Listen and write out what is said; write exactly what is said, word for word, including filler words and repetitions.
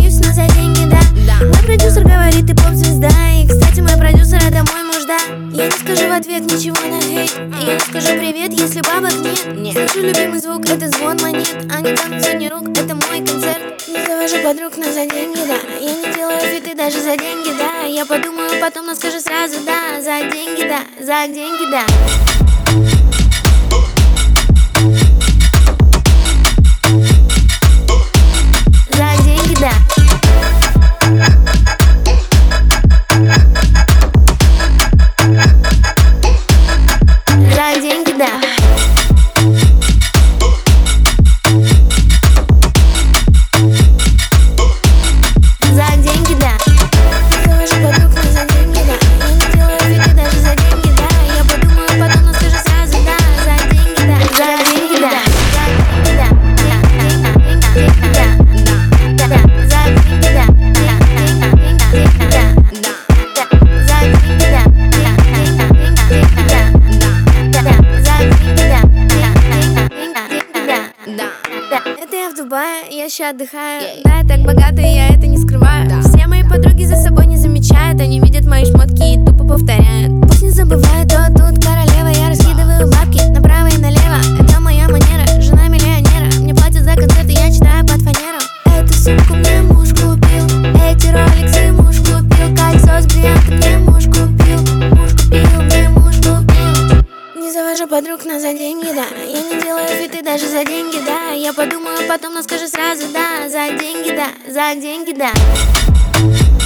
боюсь, но за деньги, да. Мой продюсер говорит, ты поп-звезда. И, кстати, мой продюсер — это мой муж, да. Я не скажу в ответ ничего на хейт. Я не скажу привет, если бабок нет. Слышу любимый звук, это звон монет. Они танцуют сотни рук, это мой концерт. Не завожу подруг, но за деньги, да. Я не делаю фиты даже за деньги, да. Я подумаю потом, но скажу сразу, да. За деньги, да, за деньги, да. За деньги, да. За деньги, да. За деньги, да. Не завожу подруг, но за деньги, да. Я не делаю фиты даже за деньги, да. Я подумаю потом, но скажу сразу, да. За деньги, да. За деньги, да. Это я в Дубае, я ща отдыхаю. Да, я так богата, и я это не скрываю. Все мои подруги за собой не замечают. Они видят мои шмотки и тупо повторяют. Пусть не забывают, то тут королева. Я раскидываю бабки направо и налево. Это моя манера, жена миллионера. Мне платят за концерты, я читаю под фанеру. Эту сумку мне муж купил, эти роликсы муж купил, кольцо с бриллиантом мне муж купил, муж купил, мне муж купил. Не завожу подруг, но за деньги, да. Я не делаю фиты даже за деньги, да. Я подумаю потом, но скажу сразу, да. За деньги, да, за деньги, да.